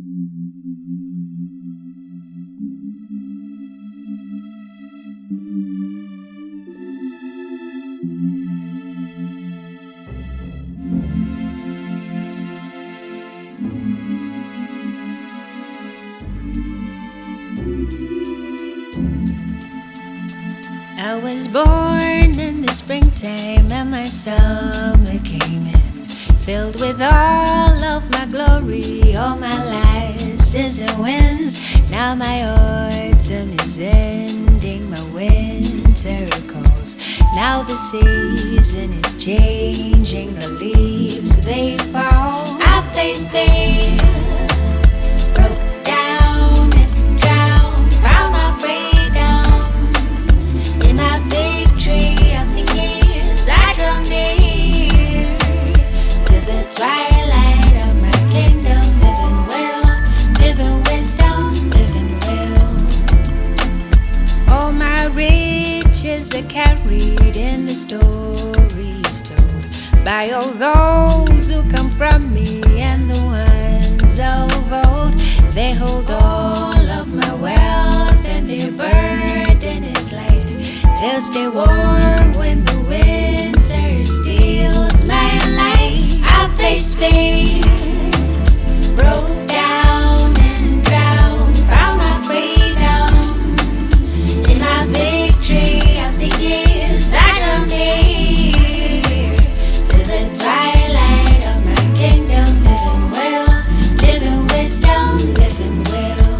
I was born in the springtime and my summer came in, filled with all of my glory, all my lasses and winds. Now my autumn is ending, my winter calls. Now the season is changing, the leaves they fall. I face pain, broke down and drowned, found my freedom in my victory of the years. I draw near to the twilight of my kingdom, living well, living wisdom, living well. All my riches are carried in the stories told by all those who come from me and the ones of old. They hold all of my wealth and their burden is light. They'll stay warm when the winter steals my light. I faced pain, broke down and drowned, found my freedom in my victory of the years. I come near to the twilight of my kingdom, living well, living wisdom, living well.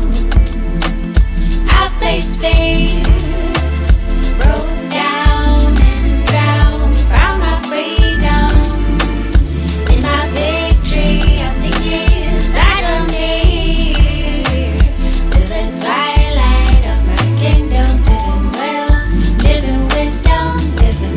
I faced pain, broke down and drowned, found my freedom in my victory of the years. I come near to the twilight of my kingdom, living well, living wisdom, living